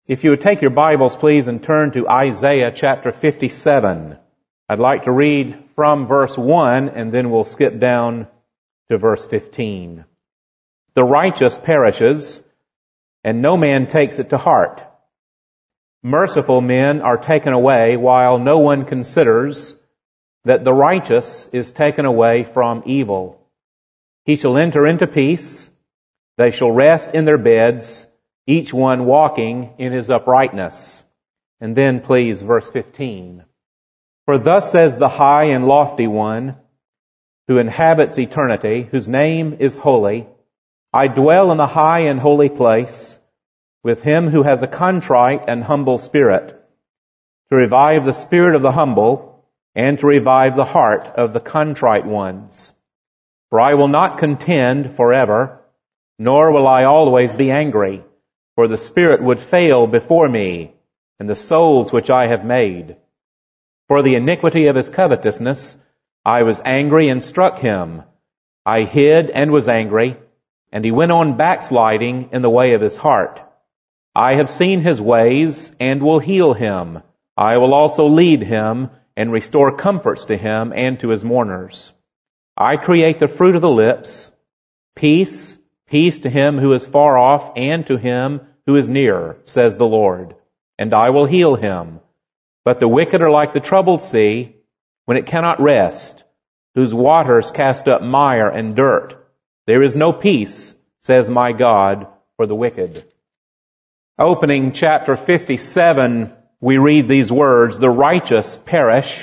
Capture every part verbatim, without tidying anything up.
If you would take your Bibles, please, and turn to Isaiah chapter fifty-seven. I'd like to read from verse one, and then we'll skip down to verse fifteen. The righteous perishes, and no man takes it to heart. Merciful men are taken away, while no one considers that the righteous is taken away from evil. He shall enter into peace. They shall rest in their beds, each one walking in his uprightness. And then, please, verse fifteen. For thus says the high and lofty one, who inhabits eternity, whose name is holy, I dwell in the high and holy place, with him who has a contrite and humble spirit, to revive the spirit of the humble, and to revive the heart of the contrite ones. For I will not contend forever, nor will I always be angry, for the spirit would fail before me, and the souls which I have made. For the iniquity of his covetousness, I was angry and struck him. I hid and was angry, and he went on backsliding in the way of his heart. I have seen his ways, and will heal him. I will also lead him, and restore comforts to him and to his mourners. I create the fruit of the lips, peace, peace to him who is far off, and to him who is near, says the Lord. And I will heal him. But the wicked are like the troubled sea, when it cannot rest, whose waters cast up mire and dirt. There is no peace, says my God, for the wicked. Opening chapter fifty-seven, we read these words, the righteous perish,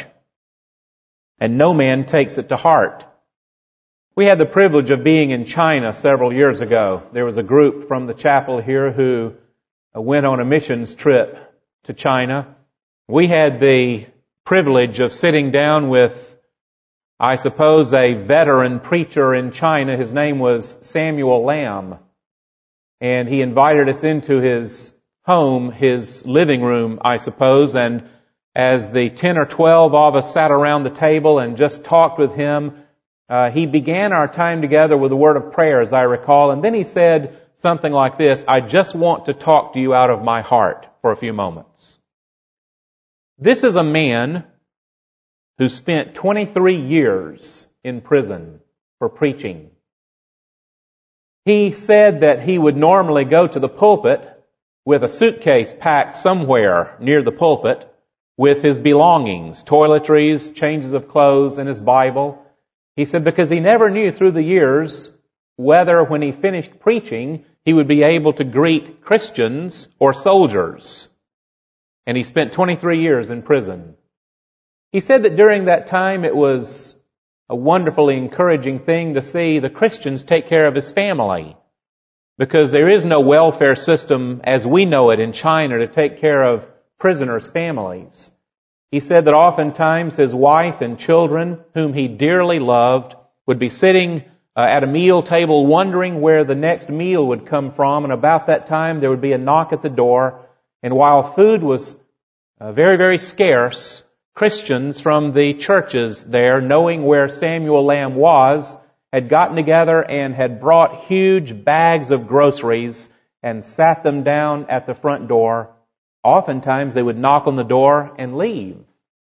and no man takes it to heart. We had the privilege of being in China several years ago. There was a group from the chapel here who went on a missions trip to China. We had the privilege of sitting down with, I suppose, a veteran preacher in China. His name was Samuel Lamb. And he invited us into his home, his living room, I suppose. And as the ten or twelve of us sat around the table and just talked with him, uh, he began our time together with a word of prayer, as I recall. And then he said something like this, I just want to talk to you out of my heart for a few moments. This is a man who spent twenty-three years in prison for preaching. He said that he would normally go to the pulpit with a suitcase packed somewhere near the pulpit with his belongings, toiletries, changes of clothes, and his Bible. He said because he never knew through the years whether when he finished preaching he would be able to greet Christians or soldiers. And he spent twenty-three years in prison. He said that during that time it was a wonderfully encouraging thing to see the Christians take care of his family, because there is no welfare system as we know it in China to take care of prisoners' families. He said that oftentimes his wife and children, whom he dearly loved, would be sitting uh, at a meal table wondering where the next meal would come from, and about that time there would be a knock at the door, and while food was uh, very, very scarce, Christians from the churches there, knowing where Samuel Lamb was, had gotten together and had brought huge bags of groceries and sat them down at the front door. Oftentimes they would knock on the door and leave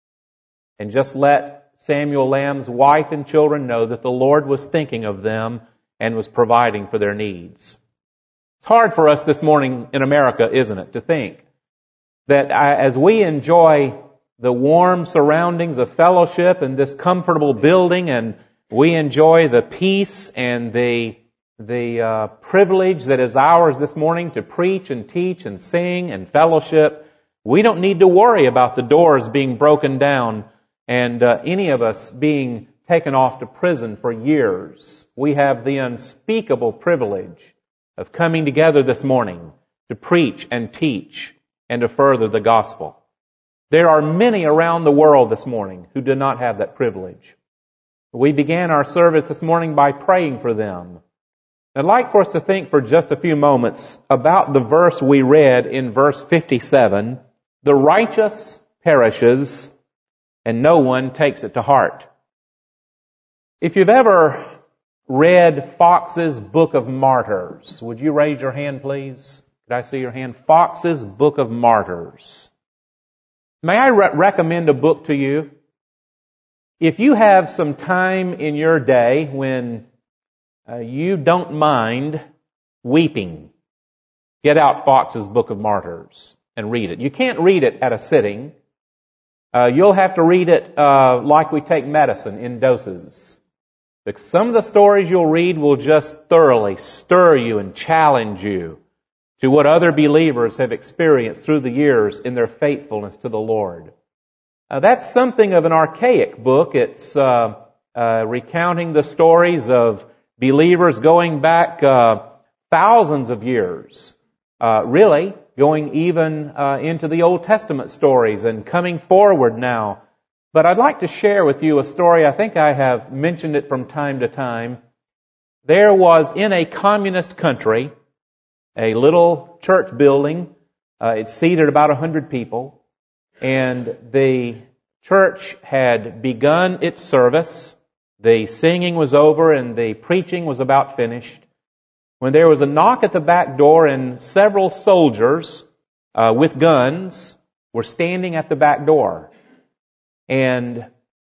and just let Samuel Lamb's wife and children know that the Lord was thinking of them and was providing for their needs. It's hard for us this morning in America, isn't it, to think that as we enjoy the warm surroundings of fellowship and this comfortable building, and we enjoy the peace and the the uh, privilege that is ours this morning to preach and teach and sing and fellowship, we don't need to worry about the doors being broken down and uh, any of us being taken off to prison for years. We have the unspeakable privilege of coming together this morning to preach and teach and to further the gospel. There are many around the world this morning who do not have that privilege. We began our service this morning by praying for them. I'd like for us to think for just a few moments about the verse we read in verse fifty-seven. The righteous perishes, and no one takes it to heart. If you've ever read Fox's Book of Martyrs, would you raise your hand, please? Did I see your hand? Fox's Book of Martyrs. May I re- recommend a book to you? If you have some time in your day when uh, you don't mind weeping, get out Fox's Book of Martyrs and read it. You can't read it at a sitting. Uh, you'll have to read it uh, like we take medicine, in doses. Because some of the stories you'll read will just thoroughly stir you and challenge you to what other believers have experienced through the years in their faithfulness to the Lord. Uh, that's something of an archaic book. It's uh, uh, recounting the stories of believers going back uh, thousands of years, uh, really going even uh, into the Old Testament stories and coming forward now. But I'd like to share with you a story. I think I have mentioned it from time to time. There was in a communist country a little church building. Uh, it seated about a hundred people. And the church had begun its service. The singing was over and the preaching was about finished, when there was a knock at the back door, and several soldiers uh, with guns were standing at the back door. And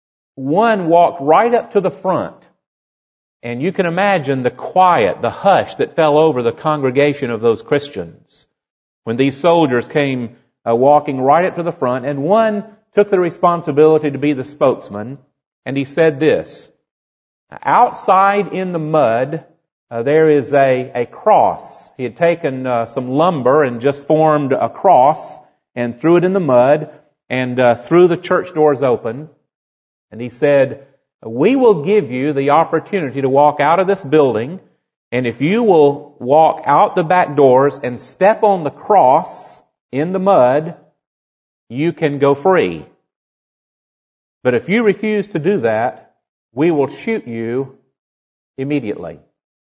one walked right up to the front. And you can imagine the quiet, the hush that fell over the congregation of those Christians when these soldiers came uh, walking right up to the front. And one took the responsibility to be the spokesman. And he said this: outside in the mud, Uh, there is a, a cross. He had taken uh, some lumber and just formed a cross and threw it in the mud and uh, threw the church doors open. And he said, we will give you the opportunity to walk out of this building, and if you will walk out the back doors and step on the cross in the mud, you can go free. But if you refuse to do that, we will shoot you immediately.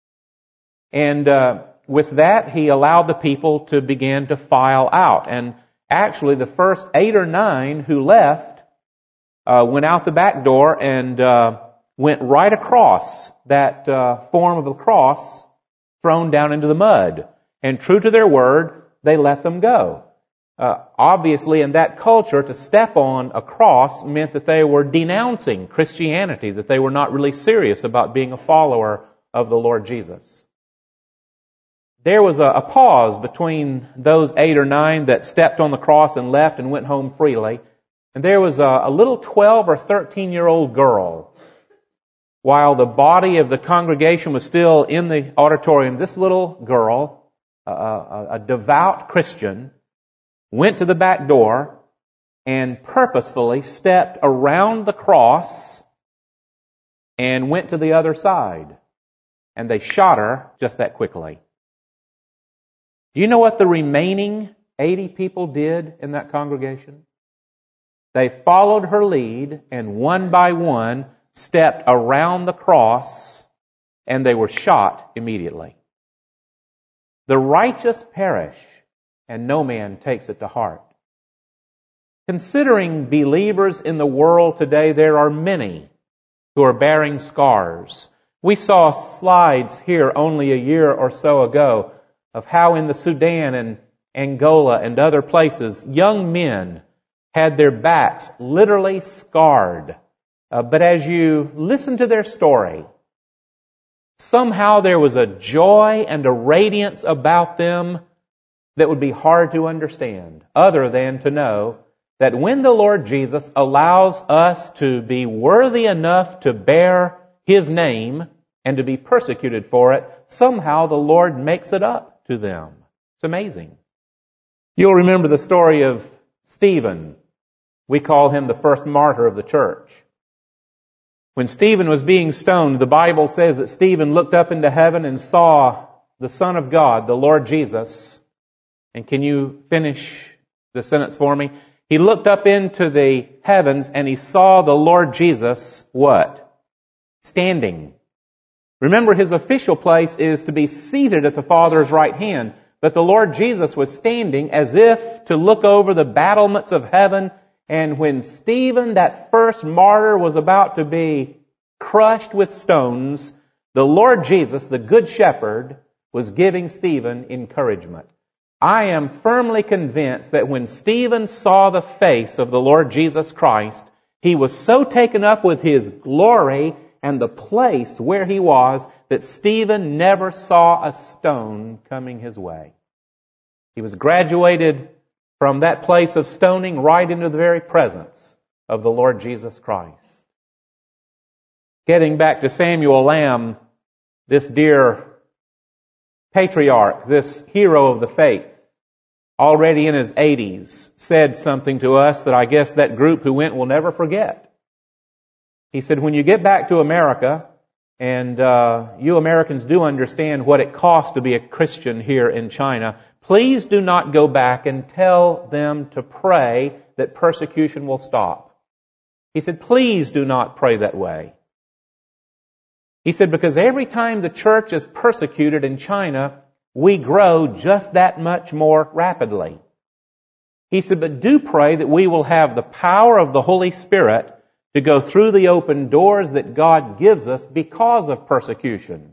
And uh, with that, he allowed the people to begin to file out. And actually, the first eight or nine who left uh, went out the back door and uh, went right across that uh, form of the cross thrown down into the mud. And true to their word, they let them go. Uh, obviously, in that culture, to step on a cross meant that they were denouncing Christianity, that they were not really serious about being a follower of the Lord Jesus. There was a, a pause between those eight or nine that stepped on the cross and left and went home freely. And there was a, a little twelve or thirteen year old girl. While the body of the congregation was still in the auditorium, this little girl, a, a, a devout Christian, went to the back door and purposefully stepped around the cross and went to the other side. And they shot her just that quickly. Do you know what the remaining eighty people did in that congregation? They followed her lead and one by one stepped around the cross, and they were shot immediately. The righteous perish, and no man takes it to heart. Considering believers in the world today, there are many who are bearing scars. We saw slides here only a year or so ago of how in the Sudan and Angola and other places, young men had their backs literally scarred. Uh, but as you listen to their story, somehow there was a joy and a radiance about them that would be hard to understand, other than to know that when the Lord Jesus allows us to be worthy enough to bear His name and to be persecuted for it, somehow the Lord makes it up to them. It's amazing. You'll remember the story of Stephen. We call him the first martyr of the church. When Stephen was being stoned, the Bible says that Stephen looked up into heaven and saw the Son of God, the Lord Jesus. And can you finish the sentence for me? He looked up into the heavens and he saw the Lord Jesus, what? Standing. Remember, his official place is to be seated at the Father's right hand. But the Lord Jesus was standing as if to look over the battlements of heaven. And when Stephen, that first martyr, was about to be crushed with stones, the Lord Jesus, the Good Shepherd, was giving Stephen encouragement. I am firmly convinced that when Stephen saw the face of the Lord Jesus Christ, he was so taken up with His glory and the place where He was that Stephen never saw a stone coming his way. He was graduated from that place of stoning right into the very presence of the Lord Jesus Christ. Getting back to Samuel Lamb, this dear patriarch, this hero of the faith, already in his eighties, said something to us that I guess that group who went will never forget. He said, when you get back to America, and uh, you Americans do understand what it costs to be a Christian here in China, please do not go back and tell them to pray that persecution will stop. He said, please do not pray that way. He said, because every time the church is persecuted in China, we grow just that much more rapidly. He said, but do pray that we will have the power of the Holy Spirit to go through the open doors that God gives us because of persecution.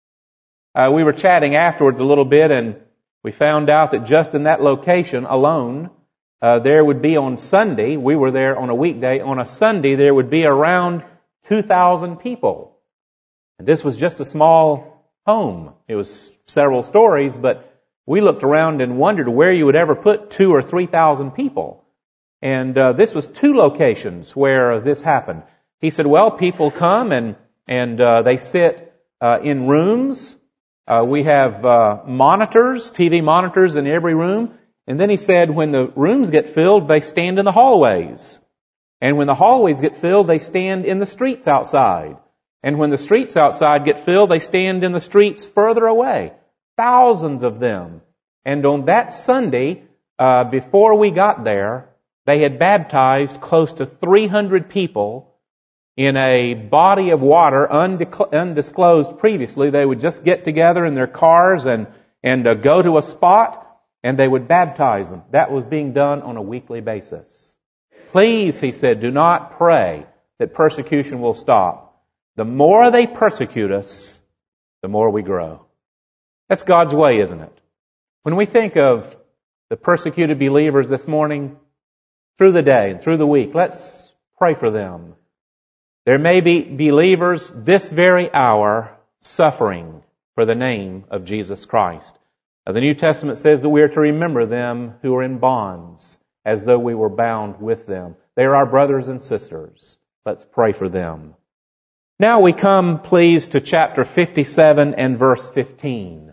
Uh, we were chatting afterwards a little bit, and we found out that just in that location alone, uh, there would be on Sunday, we were there on a weekday, on a Sunday there would be around two thousand people. And this was just a small home. It was several stories, but we looked around and wondered where you would ever put two or three thousand people. And uh, this was two locations where this happened. He said, well, people come and and uh, they sit uh, in rooms. Uh, we have uh, monitors, T V monitors in every room. And then he said, when the rooms get filled, they stand in the hallways. And when the hallways get filled, they stand in the streets outside. And when the streets outside get filled, they stand in the streets further away. Thousands of them. And on that Sunday, uh, before we got there, they had baptized close to three hundred people in a body of water undisclosed previously. They would just get together in their cars and, and uh, go to a spot, and they would baptize them. That was being done on a weekly basis. Please, he said, do not pray that persecution will stop. The more they persecute us, the more we grow. That's God's way, isn't it? When we think of the persecuted believers this morning, through the day and through the week, let's pray for them. There may be believers this very hour suffering for the name of Jesus Christ. Now, the New Testament says that we are to remember them who are in bonds as though we were bound with them. They are our brothers and sisters. Let's pray for them. Now we come, please, to chapter fifty-seven and verse fifteen.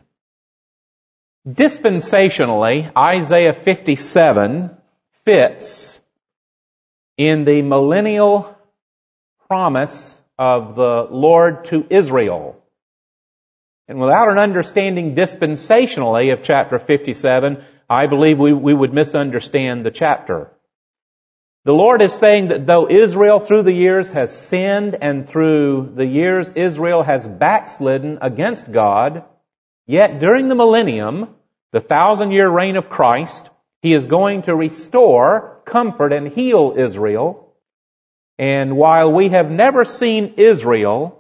Dispensationally, Isaiah fifty-seven fits in the millennial promise of the Lord to Israel. And without an understanding dispensationally of chapter fifty-seven, I believe we, we would misunderstand the chapter. The Lord is saying that though Israel through the years has sinned and through the years Israel has backslidden against God, yet during the millennium, the thousand-year reign of Christ, He is going to restore, comfort, and heal Israel. And while we have never seen Israel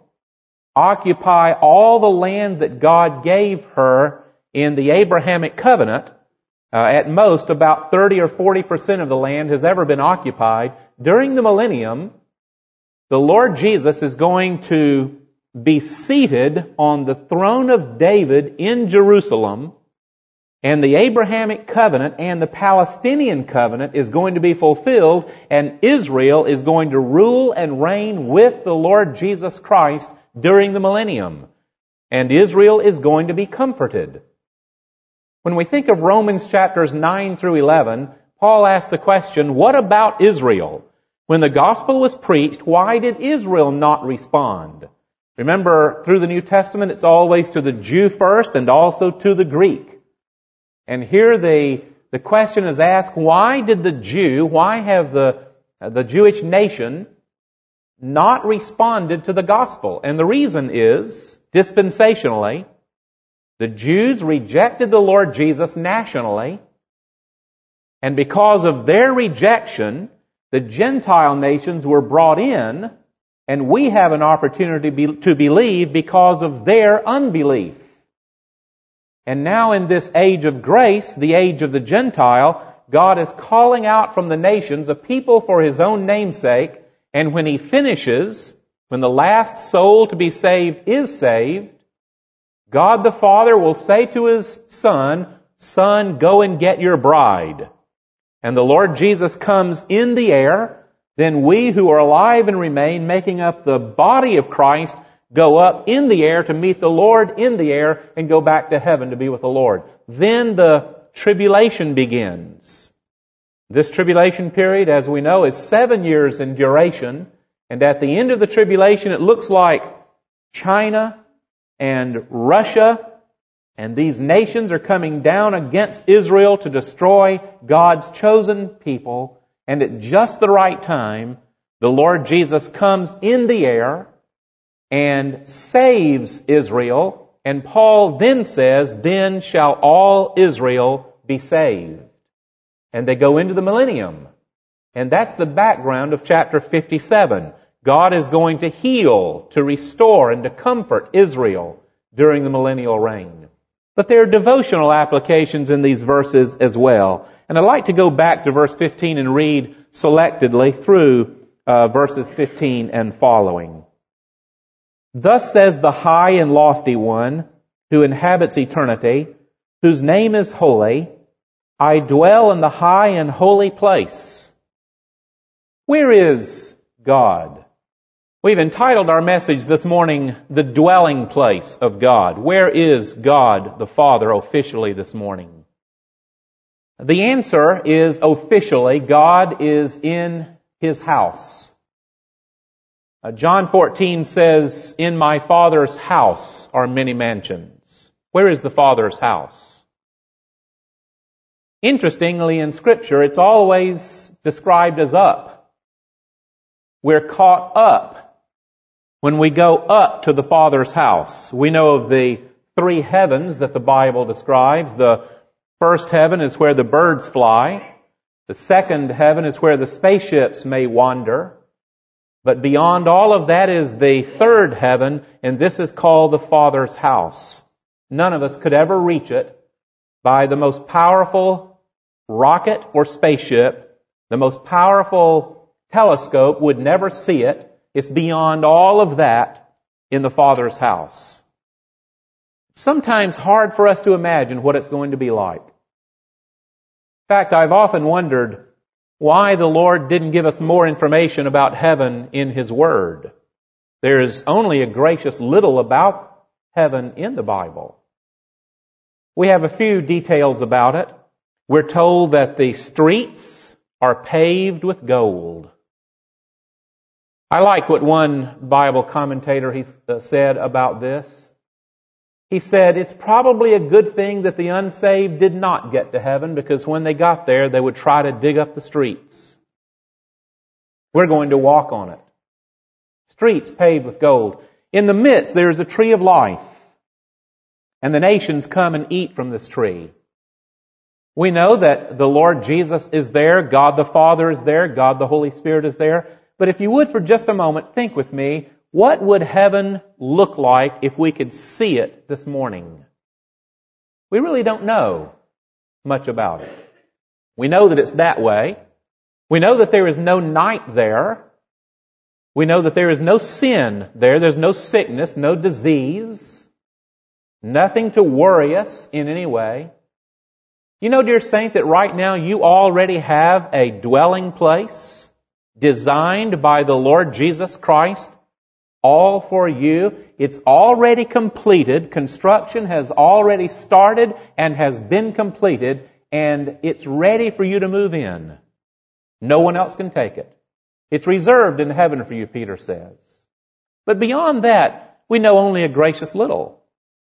occupy all the land that God gave her in the Abrahamic covenant, uh, at most about thirty or forty percent of the land has ever been occupied. During the millennium, the Lord Jesus is going to be seated on the throne of David in Jerusalem, and the Abrahamic covenant and the Palestinian covenant is going to be fulfilled, and Israel is going to rule and reign with the Lord Jesus Christ during the millennium. And Israel is going to be comforted. When we think of Romans chapters nine through eleven, Paul asked the question, what about Israel? When the gospel was preached, why did Israel not respond? Remember, through the New Testament, it's always to the Jew first and also to the Greek. And here the, the question is asked, why did the Jew, why have the, the Jewish nation not responded to the gospel? And the reason is, dispensationally, the Jews rejected the Lord Jesus nationally, and because of their rejection, the Gentile nations were brought in, and we have an opportunity to believe because of their unbelief. And now in this age of grace, the age of the Gentile, God is calling out from the nations a people for His own namesake. And when He finishes, when the last soul to be saved is saved, God the Father will say to His Son, Son, go and get your bride. And the Lord Jesus comes in the air. Then we who are alive and remain, making up the body of Christ, go up in the air to meet the Lord in the air and go back to heaven to be with the Lord. Then the tribulation begins. This tribulation period, as we know, is seven years in duration. And at the end of the tribulation, it looks like China and Russia and these nations are coming down against Israel to destroy God's chosen people. And at just the right time, the Lord Jesus comes in the air and saves Israel. And Paul then says, then shall all Israel be saved. And they go into the millennium. And that's the background of chapter fifty-seven. God is going to heal, to restore, and to comfort Israel during the millennial reign. But there are devotional applications in these verses as well. And I'd like to go back to verse fifteen and read selectedly through uh, verses fifteen and following. Thus says the high and lofty one who inhabits eternity, whose name is holy, I dwell in the high and holy place. Where is God? We've entitled our message this morning, The Dwelling Place of God. Where is God the Father officially this morning? The answer is officially, God is in His house. Uh, John fourteen says, in my Father's house are many mansions. Where is the Father's house? Interestingly, in Scripture, it's always described as up. We're caught up when we go up to the Father's house. We know of the three heavens that the Bible describes. The first heaven is where the birds fly. The second heaven is where the spaceships may wander. But beyond all of that is the third heaven, and this is called the Father's house. None of us could ever reach it by the most powerful rocket or spaceship. The most powerful telescope would never see it. It's beyond all of that in the Father's house. Sometimes hard for us to imagine what it's going to be like. In fact, I've often wondered why the Lord didn't give us more information about heaven in His Word. There's only a gracious little about heaven in the Bible. We have a few details about it. We're told that the streets are paved with gold. I like what one Bible commentator he said about this. He said, it's probably a good thing that the unsaved did not get to heaven, because when they got there, they would try to dig up the streets. We're going to walk on it. Streets paved with gold. In the midst, there is a tree of life. And the nations come and eat from this tree. We know that the Lord Jesus is there, God the Father is there, God the Holy Spirit is there. But if you would for just a moment, think with me, what would heaven look like if we could see it this morning? We really don't know much about it. We know that it's that way. We know that there is no night there. We know that there is no sin there. There's no sickness, no disease. Nothing to worry us in any way. You know, dear saint, that right now you already have a dwelling place designed by the Lord Jesus Christ, all for you. It's already completed. Construction has already started and has been completed, and it's ready for you to move in. No one else can take it. It's reserved in heaven for you, Peter says. But beyond that, we know only a gracious little.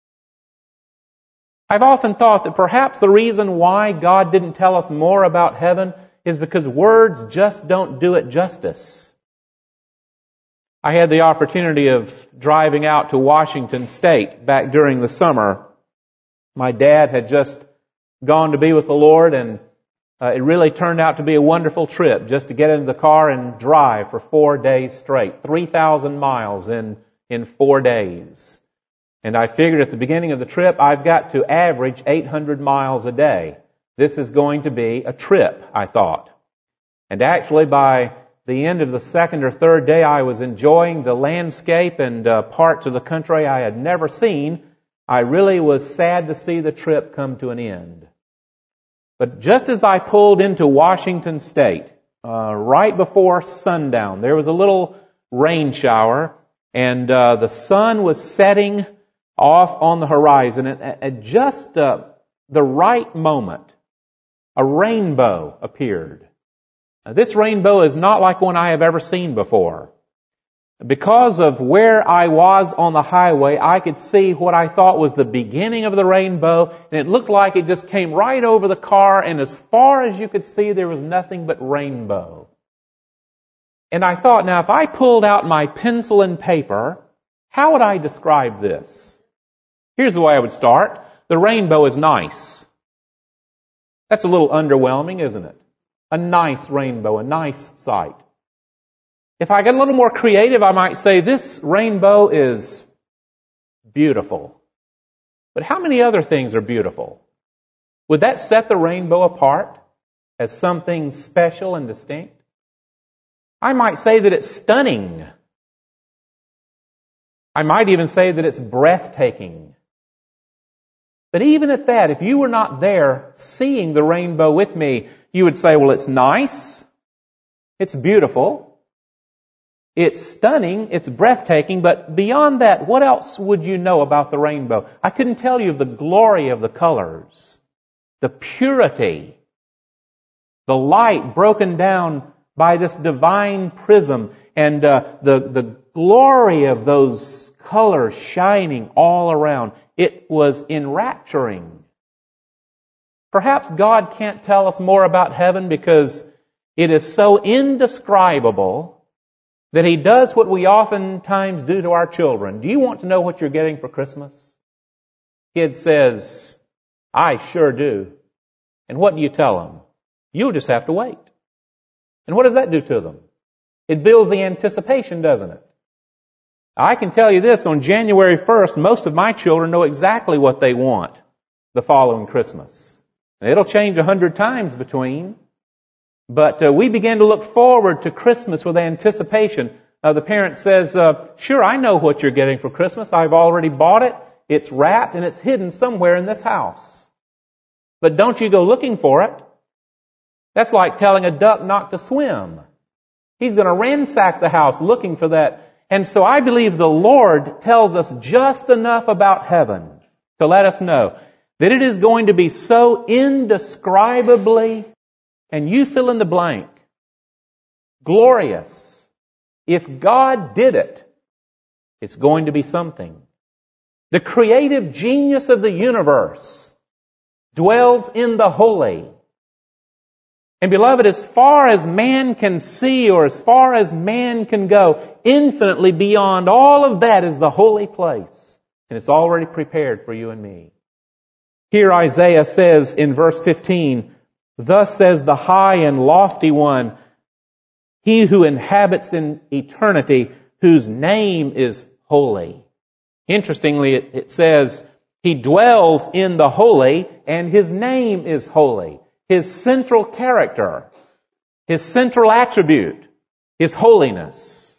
I've often thought that perhaps the reason why God didn't tell us more about heaven is because words just don't do it justice. I had the opportunity of driving out to Washington State back during the summer. My dad had just gone to be with the Lord, and uh, it really turned out to be a wonderful trip just to get into the car and drive for four days straight. three thousand miles in, in four days. And I figured at the beginning of the trip, I've got to average eight hundred miles a day. This is going to be a trip, I thought. And actually, by the end of the second or third day, I was enjoying the landscape and uh, parts of the country I had never seen. I really was sad to see the trip come to an end. But just as I pulled into Washington State, uh, right before sundown, there was a little rain shower, and uh, the sun was setting off on the horizon. And at just uh, the right moment, a rainbow appeared. Now, this rainbow is not like one I have ever seen before. Because of where I was on the highway, I could see what I thought was the beginning of the rainbow, and it looked like it just came right over the car, and as far as you could see, there was nothing but rainbow. And I thought, now if I pulled out my pencil and paper, how would I describe this? Here's the way I would start. The rainbow is nice. That's a little underwhelming, isn't it? A nice rainbow, a nice sight. If I get a little more creative, I might say this rainbow is beautiful. But how many other things are beautiful? Would that set the rainbow apart as something special and distinct? I might say that it's stunning. I might even say that it's breathtaking. But even at that, if you were not there seeing the rainbow with me, you would say, well, it's nice, it's beautiful, it's stunning, it's breathtaking, but beyond that, what else would you know about the rainbow? I couldn't tell you of the glory of the colors, the purity, the light broken down by this divine prism, and uh, the, the glory of those colors shining all around. It was enrapturing. Perhaps God can't tell us more about heaven because it is so indescribable that He does what we oftentimes do to our children. Do you want to know what you're getting for Christmas? Kid says, I sure do. And what do you tell them? You'll just have to wait. And what does that do to them? It builds the anticipation, doesn't it? I can tell you this, on January first, most of my children know exactly what they want the following Christmas. And it'll change a hundred times between. But uh, we begin to look forward to Christmas with anticipation. Uh, the parent says, uh, sure, I know what you're getting for Christmas. I've already bought it. It's wrapped and it's hidden somewhere in this house. But don't you go looking for it. That's like telling a duck not to swim. He's going to ransack the house looking for that. And so I believe the Lord tells us just enough about heaven to let us know that it is going to be so indescribably, and you fill in the blank, glorious. If God did it, it's going to be something. The creative genius of the universe dwells in the holy. And beloved, as far as man can see or as far as man can go, infinitely beyond all of that is the holy place. And it's already prepared for you and me. Here Isaiah says in verse fifteen, thus says the high and lofty one, he who inhabits in eternity, whose name is holy. Interestingly, it, it says, he dwells in the holy and his name is holy. His central character, his central attribute is holiness.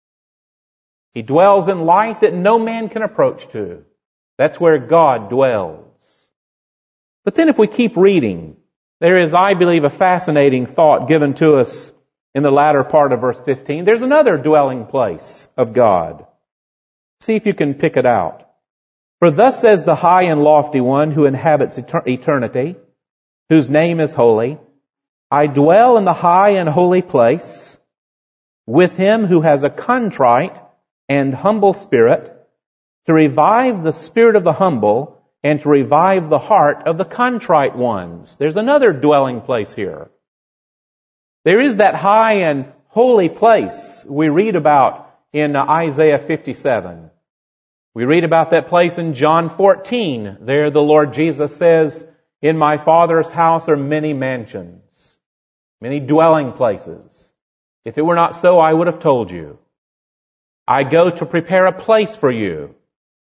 He dwells in light that no man can approach to. That's where God dwells. But then if we keep reading, there is, I believe, a fascinating thought given to us in the latter part of verse fifteen. There's another dwelling place of God. See if you can pick it out. For thus says the high and lofty one who inhabits eternity, whose name is holy, I dwell in the high and holy place with him who has a contrite and humble spirit, to revive the spirit of the humble and to revive the heart of the contrite ones. There's another dwelling place here. There is that high and holy place we read about in Isaiah fifty-seven. We read about that place in John fourteen. There the Lord Jesus says, in my Father's house are many mansions, many dwelling places. If it were not so, I would have told you. I go to prepare a place for you.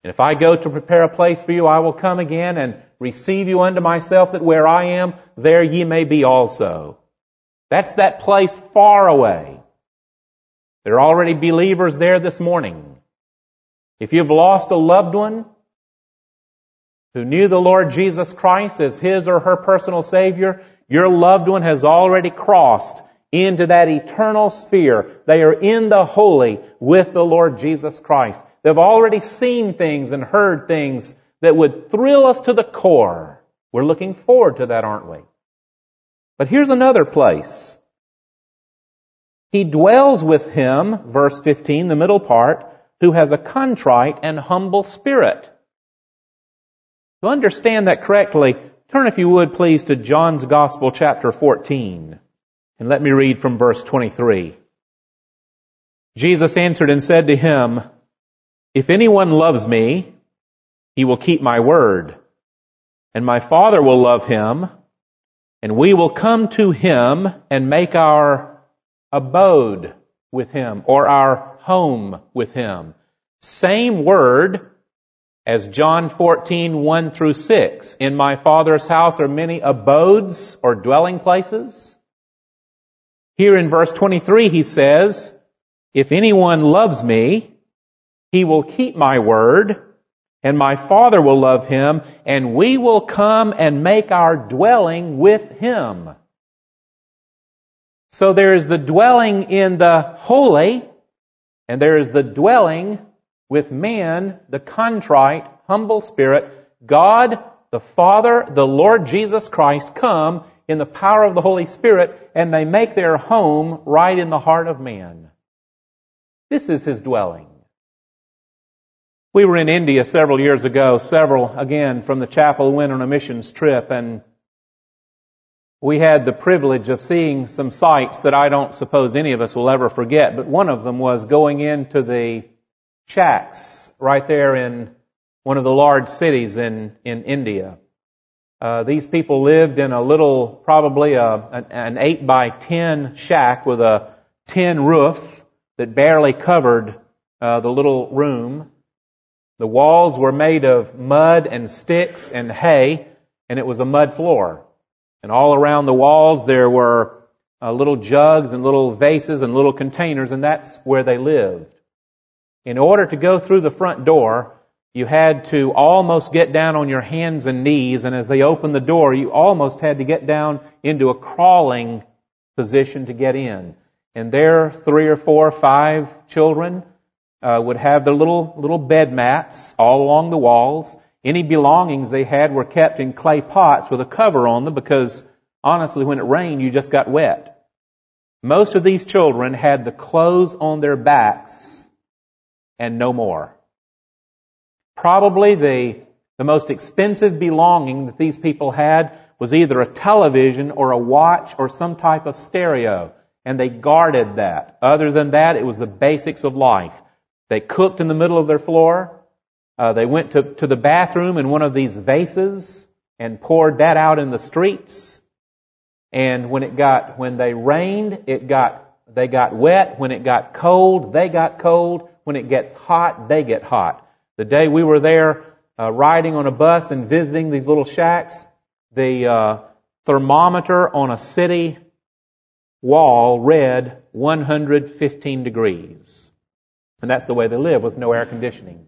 And if I go to prepare a place for you, I will come again and receive you unto myself, that where I am, there ye may be also. That's that place far away. There are already believers there this morning. If you've lost a loved one who knew the Lord Jesus Christ as his or her personal Savior, your loved one has already crossed into that eternal sphere. They are in the holy with the Lord Jesus Christ. They've already seen things and heard things that would thrill us to the core. We're looking forward to that, aren't we? But here's another place. He dwells with him, verse fifteen, the middle part, who has a contrite and humble spirit. To understand that correctly, turn, if you would, please, to John's Gospel, chapter fourteen. And let me read from verse twenty-three. Jesus answered and said to him, If anyone loves me, he will keep my word, and my Father will love him, and we will come to him and make our abode with him, or our home with him. Same word as John fourteen, one through six. In my Father's house are many abodes or dwelling places. Here in verse twenty-three he says, If anyone loves me, he will keep my word, and my Father will love him, and we will come and make our dwelling with him. So there is the dwelling in the holy, and there is the dwelling with man, the contrite, humble spirit. God, the Father, the Lord Jesus Christ come in the power of the Holy Spirit, and they make their home right in the heart of man. This is his dwelling. We were in India several years ago, several, again, from the chapel, went on a missions trip, and we had the privilege of seeing some sights that I don't suppose any of us will ever forget, but one of them was going into the shacks right there in one of the large cities in, in India. Uh, these people lived in a little, probably a, an, an eight by ten shack with a tin roof that barely covered uh, the little room. The walls were made of mud and sticks and hay, and it was a mud floor. And all around the walls there were uh, little jugs and little vases and little containers, and that's where they lived. In order to go through the front door, you had to almost get down on your hands and knees, and as they opened the door, you almost had to get down into a crawling position to get in. And there, three or four or five children uh, would have their little little bed mats all along the walls. Any belongings they had were kept in clay pots with a cover on them because, honestly, when it rained, you just got wet. Most of these children had the clothes on their backs and no more. Probably the, the most expensive belonging that these people had was either a television or a watch or some type of stereo, and they guarded that. Other than that, it was the basics of life. They cooked in the middle of their floor. Uh, they went to, to the bathroom in one of these vases and poured that out in the streets. And when it got, when they rained, it got, they got wet. When it got cold, they got cold. When it gets hot, they get hot. The day we were there, uh, riding on a bus and visiting these little shacks, the, uh, thermometer on a city wall read one hundred fifteen degrees. And that's the way they live, with no air conditioning.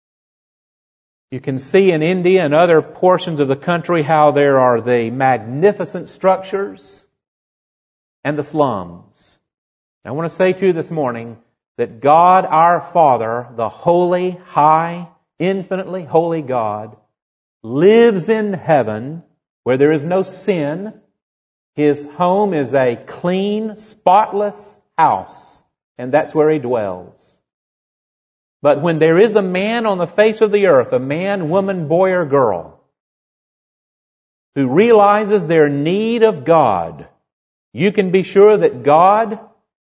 You can see in India and other portions of the country how there are the magnificent structures and the slums. And I want to say to you this morning that God our Father, the holy, high, infinitely holy God, lives in heaven where there is no sin. His home is a clean, spotless house, and that's where He dwells. But when there is a man on the face of the earth, a man, woman, boy, or girl, who realizes their need of God, you can be sure that God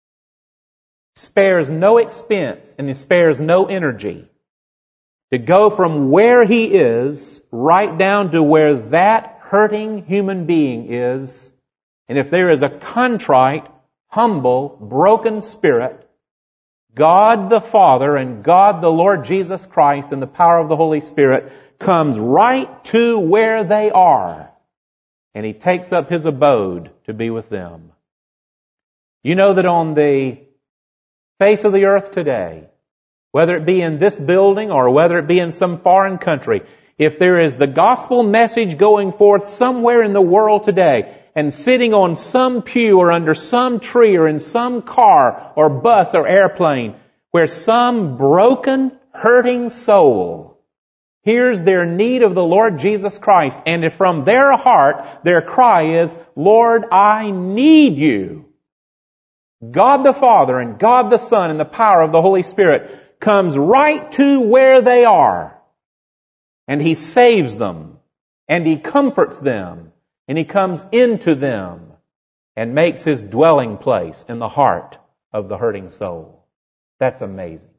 spares no expense and He spares no energy to go from where he is right down to where that hurting human being is. And if there is a contrite, humble, broken spirit, God the Father and God the Lord Jesus Christ and the power of the Holy Spirit comes right to where they are, and He takes up His abode to be with them. You know that on the face of the earth today, whether it be in this building or whether it be in some foreign country, if there is the gospel message going forth somewhere in the world today, and sitting on some pew or under some tree or in some car or bus or airplane, where some broken, hurting soul hears their need of the Lord Jesus Christ, and if from their heart their cry is, Lord, I need you, God the Father and God the Son and the power of the Holy Spirit comes right to where they are, and He saves them, and He comforts them, and He comes into them and makes His dwelling place in the heart of the hurting soul. That's amazing.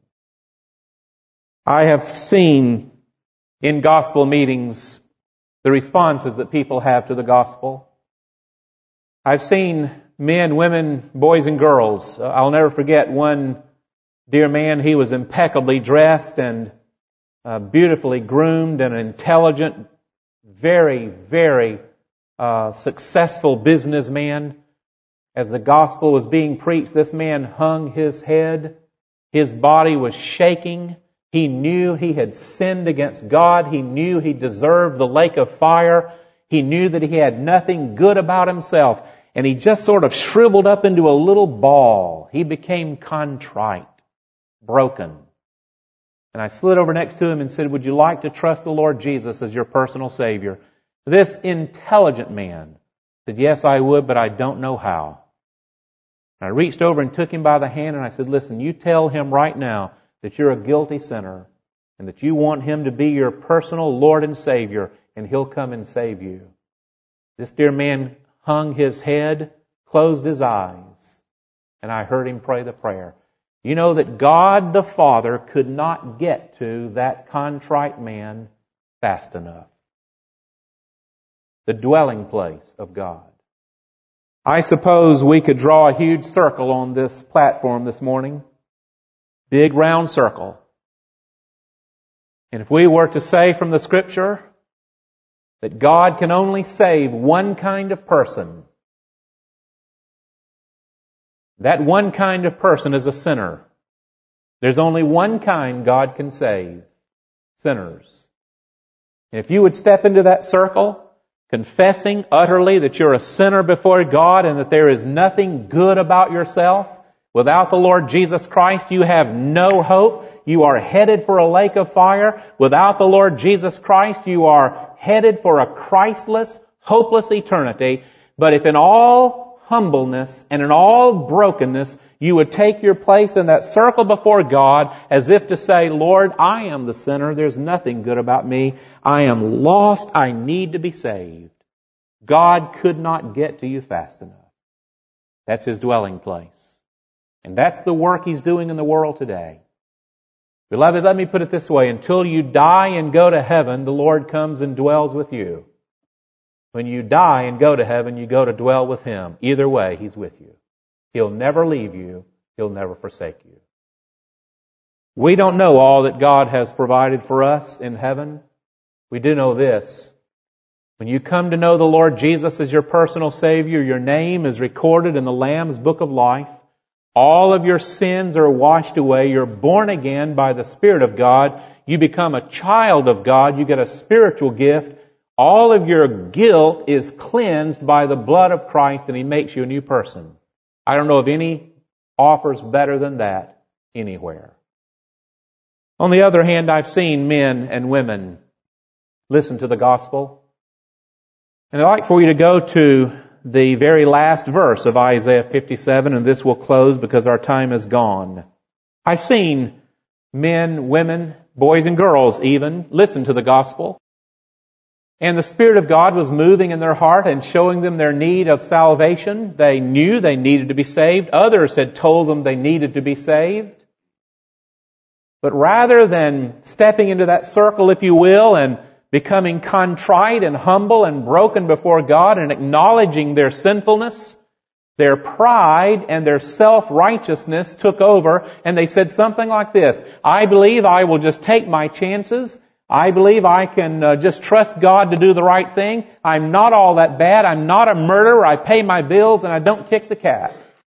I have seen in gospel meetings the responses that people have to the gospel. I've seen men, women, boys and girls. I'll never forget one dear man. He was impeccably dressed and uh, beautifully groomed and intelligent, very, very Uh, successful businessman. As the gospel was being preached, this man hung his head. His body was shaking. He knew he had sinned against God. He knew he deserved the lake of fire. He knew that he had nothing good about himself. And he just sort of shriveled up into a little ball. He became contrite, broken. And I slid over next to him and said, would you like to trust the Lord Jesus as your personal Savior? This intelligent man said, yes, I would, but I don't know how. And I reached over and took him by the hand and I said, listen, you tell him right now that you're a guilty sinner and that you want him to be your personal Lord and Savior, and he'll come and save you. This dear man hung his head, closed his eyes, and I heard him pray the prayer. You know that God the Father could not get to that contrite man fast enough. The dwelling place of God. I suppose we could draw a huge circle on this platform this morning. Big round circle. And if we were to say from the Scripture that God can only save one kind of person, that one kind of person is a sinner. There's only one kind God can save. Sinners. And if you would step into that circle, confessing utterly that you're a sinner before God and that there is nothing good about yourself, without the Lord Jesus Christ you have no hope. You are headed for a lake of fire. Without the Lord Jesus Christ you are headed for a Christless, hopeless eternity. But if in all humbleness and in all brokenness you would take your place in that circle before God as if to say, Lord, I am the sinner. There's nothing good about me. I am lost. I need to be saved. God could not get to you fast enough. That's His dwelling place. And that's the work He's doing in the world today. Beloved, let me put it this way. Until you die and go to heaven, the Lord comes and dwells with you. When you die and go to heaven, you go to dwell with Him. Either way, He's with you. He'll never leave you. He'll never forsake you. We don't know all that God has provided for us in heaven. We do know this. When you come to know the Lord Jesus as your personal Savior, your name is recorded in the Lamb's Book of Life. All of your sins are washed away. You're born again by the Spirit of God. You become a child of God. You get a spiritual gift. All of your guilt is cleansed by the blood of Christ, and He makes you a new person. I don't know of any offers better than that anywhere. On the other hand, I've seen men and women listen to the gospel. And I'd like for you to go to the very last verse of Isaiah fifty-seven, and this will close because our time is gone. I've seen men, women, boys and girls even listen to the gospel. And the Spirit of God was moving in their heart and showing them their need of salvation. They knew they needed to be saved. Others had told them they needed to be saved. But rather than stepping into that circle, if you will, and becoming contrite and humble and broken before God and acknowledging their sinfulness, Their pride and their self-righteousness took over, and they said something like this: I believe I will just take my chances. I believe I can uh, just trust God to do the right thing. I'm not all that bad. I'm not a murderer. I pay my bills and I don't kick the cat.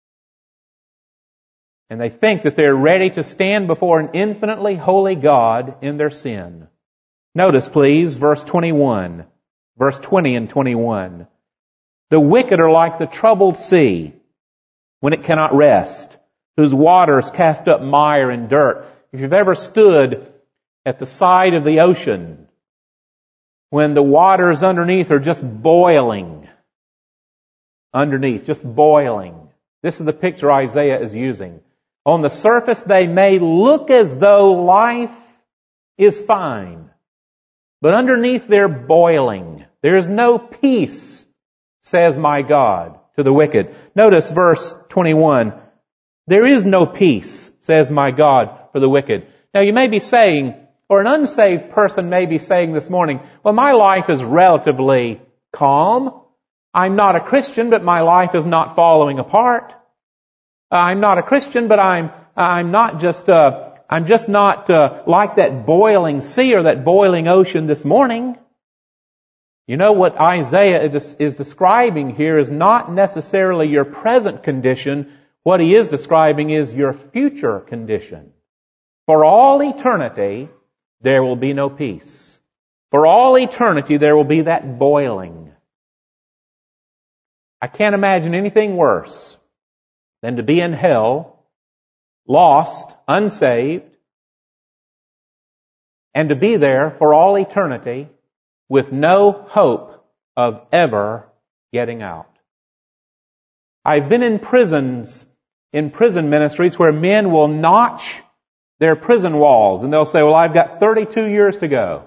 And they think that they're ready to stand before an infinitely holy God in their sin. Notice, please, verse twenty-one. Verse twenty and twenty-one. The wicked are like the troubled sea when it cannot rest, whose waters cast up mire and dirt. If you've ever stood at the side of the ocean when the waters underneath are just boiling, underneath, just boiling. This is the picture Isaiah is using. On the surface, they may look as though life is fine, but underneath they're boiling. There's no peace, says my God, to the wicked. Notice verse twenty-one. There is no peace, says my God, for the wicked. Now you may be saying, or an unsaved person may be saying this morning, well, my life is relatively calm. I'm not a Christian, but my life is not falling apart. I'm not a Christian, but I'm I'm not just uh, I'm just not uh, like that boiling sea or that boiling ocean this morning. You know, what Isaiah is, is describing here is not necessarily your present condition. What he is describing is your future condition. For all eternity, there will be no peace. For all eternity, there will be that boiling. I can't imagine anything worse than to be in hell, lost, unsaved, and to be there for all eternity with no hope of ever getting out. I've been in prisons, in prison ministries where men will notch their prison walls and they'll say, well, I've got thirty-two years to go.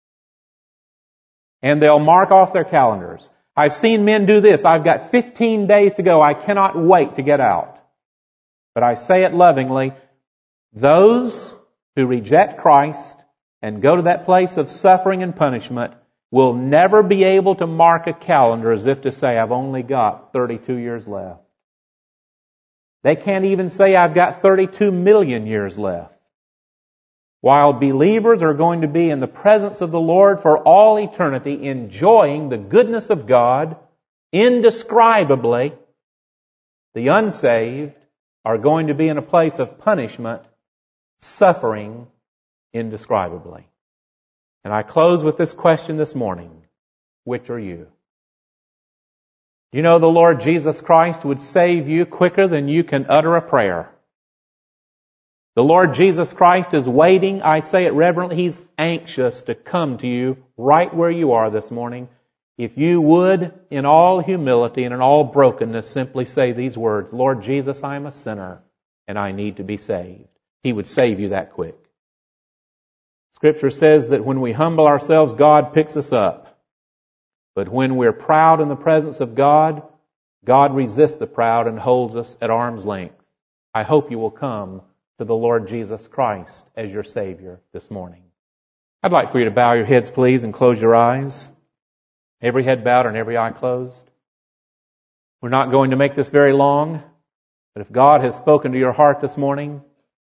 And they'll mark off their calendars. I've seen men do this. I've got fifteen days to go. I cannot wait to get out. But I say it lovingly, those who reject Christ and go to that place of suffering and punishment will never be able to mark a calendar as if to say, I've only got thirty-two years left. They can't even say, I've got thirty-two million years left. While believers are going to be in the presence of the Lord for all eternity, enjoying the goodness of God indescribably, the unsaved are going to be in a place of punishment, suffering indescribably. And I close with this question this morning. Which are you? You know, the Lord Jesus Christ would save you quicker than you can utter a prayer. The Lord Jesus Christ is waiting. I say it reverently. He's anxious to come to you right where you are this morning. If you would, in all humility and in all brokenness, simply say these words, Lord Jesus, I am a sinner and I need to be saved. He would save you that quick. Scripture says that when we humble ourselves, God picks us up. But when we're proud in the presence of God, God resists the proud and holds us at arm's length. I hope you will come to the Lord Jesus Christ as your Savior this morning. I'd like for you to bow your heads, please, and close your eyes. Every head bowed and every eye closed. We're not going to make this very long, but if God has spoken to your heart this morning,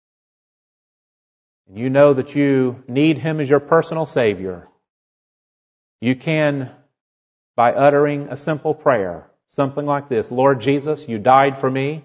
and you know that you need Him as your personal Savior, you can, by uttering a simple prayer, something like this, Lord Jesus, you died for me.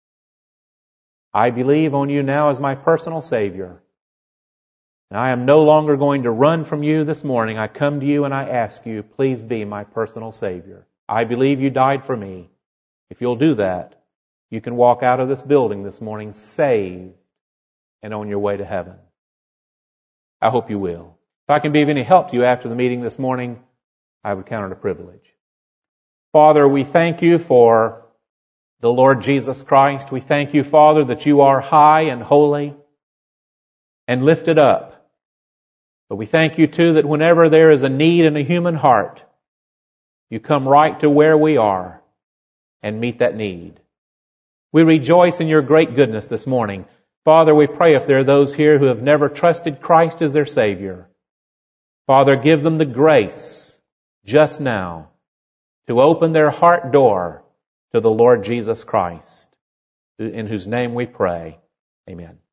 I believe on you now as my personal Savior. And I am no longer going to run from you this morning. I come to you and I ask you, please be my personal Savior. I believe you died for me. If you'll do that, you can walk out of this building this morning saved and on your way to heaven. I hope you will. If I can be of any help to you after the meeting this morning, I would count it a privilege. Father, we thank you for the Lord Jesus Christ. We thank you, Father, that you are high and holy and lifted up. But we thank you, too, that whenever there is a need in a human heart, you come right to where we are and meet that need. We rejoice in your great goodness this morning. Father, we pray if there are those here who have never trusted Christ as their Savior, Father, give them the grace just now to open their heart door to the Lord Jesus Christ, in whose name we pray. Amen.